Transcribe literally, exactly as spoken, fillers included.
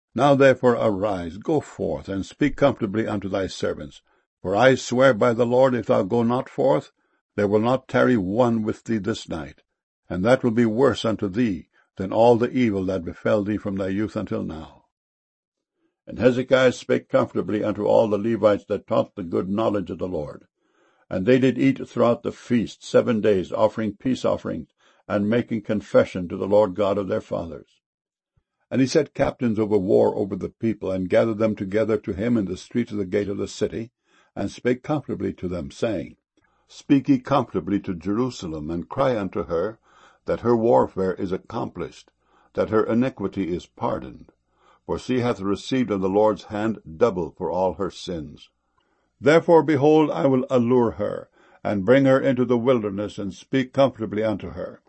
Now therefore arise, go forth, and speak comfortably unto thy servants. For I swear by the Lord, if thou go not forth, there will not tarry one with thee this night. And that will be worse unto thee than all the evil that befell thee from thy youth until now. And Hezekiah spake comfortably unto all the Levites that taught the good knowledge of the Lord. And they did eat throughout the feast seven days, offering peace offerings, and making confession to the Lord God of their fathers. And he set captains over war over the people, and gathered them together to him in the streets of the gate of the city, and spake comfortably to them, saying, Speak ye comfortably to Jerusalem, and cry unto her, that her warfare is accomplished, that her iniquity is pardoned. For she hath received of the Lord's hand double for all her sins. Therefore, behold, I will allure her, and bring her into the wilderness, and speak comfortably unto her.